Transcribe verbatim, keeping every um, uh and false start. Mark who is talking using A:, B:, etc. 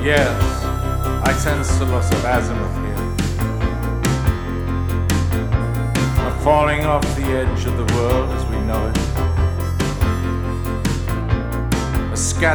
A: Yes, I sense the loss of azimuth here. A falling off the edge of the world as we know it.